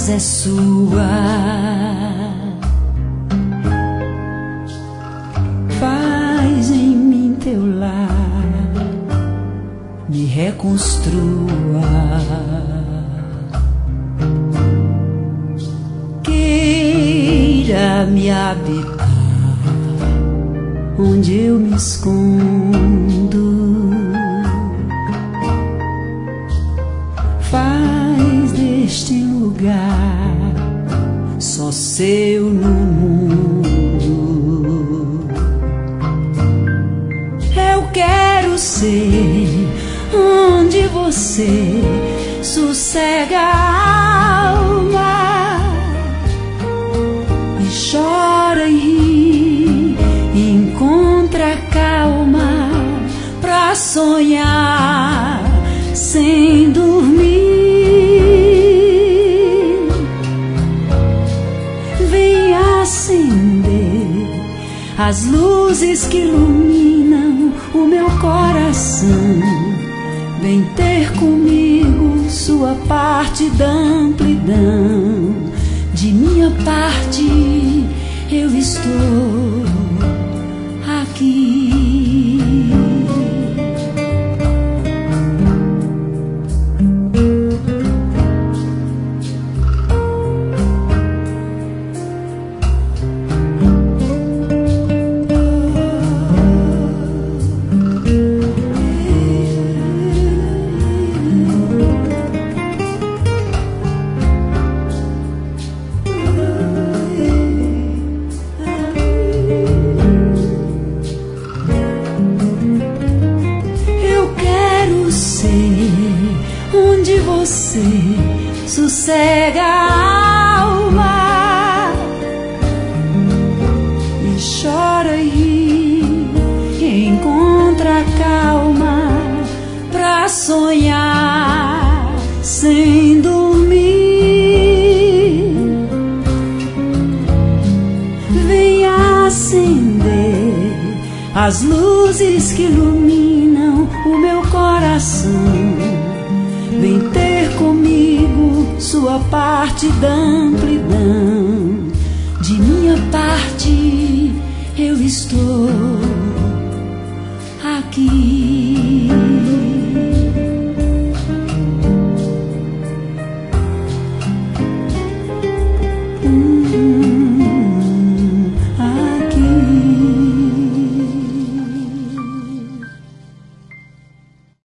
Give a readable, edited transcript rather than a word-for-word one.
casa é sua. Faz em mim teu lar, me reconstrua. Queira me habitar onde eu me escondo. Faz deste lugar só seu no mundo. Eu quero ser onde você sossega a alma e chora e ri e encontra calma pra sonhar sem dormir. Vem acender as luzes que iluminam o meu coração. Vem ter comigo sua parte da amplidão. De minha parte eu estou aqui. Onde você sossega a alma e chora e ri e encontra calma pra sonhar sem dormir. Vem acender as luzes que iluminam o meu coração. Vem ter comigo sua parte da amplidão. De minha parte eu estou